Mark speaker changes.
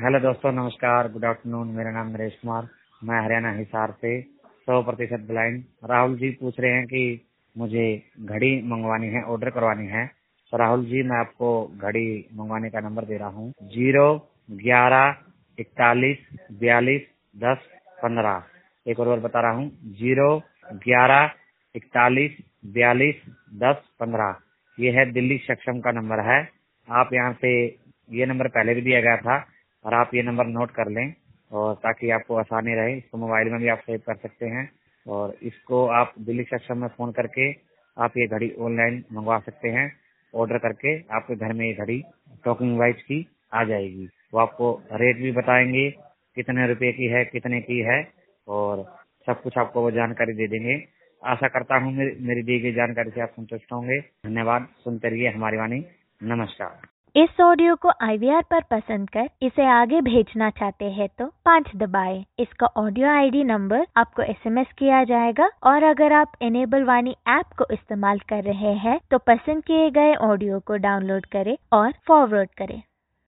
Speaker 1: Hello दोस्तों, नमस्कार, good afternoon. मेरा नाम नरेश कुमार, मैं हरियाणा हिसार से 100% ब्लाइंड। राहुल जी पूछ रहे हैं कि मुझे घड़ी मंगवानी है, ऑर्डर करवानी है। तो राहुल जी, मैं आपको घड़ी मंगवाने का नंबर दे रहा हूँ 01141421015। एक और बार बता रहा हूँ 01141421015। ये है दिल्ली सक्षम का नंबर है। आप यहाँ से, ये नंबर पहले भी दिया गया था और आप ये नंबर नोट कर लें और ताकि आपको आसानी रहे। इसको मोबाइल में भी आप सेव कर सकते हैं और इसको आप दिल्ली सक्षम में फोन करके आप ये घड़ी ऑनलाइन मंगवा सकते हैं। ऑर्डर करके आपके घर में ये घड़ी टॉकिंग वॉइस की आ जाएगी। वो आपको रेट भी बताएंगे कितने रुपए की है, कितने की है, और सब कुछ आपको वो जानकारी दे देंगे। आशा करता हूँ मेरी दी गई जानकारी से आप संतुष्ट होंगे। धन्यवाद। सुनते रहिए हमारी वाणी। नमस्कार।
Speaker 2: इस ऑडियो को IVR पर पसंद कर इसे आगे भेजना चाहते हैं तो 5 दबाएं। इसका ऑडियो ID नंबर आपको SMS किया जाएगा और अगर आप इनेबल वाणी ऐप को इस्तेमाल कर रहे हैं तो पसंद किए गए ऑडियो को डाउनलोड करें और फॉरवर्ड करें।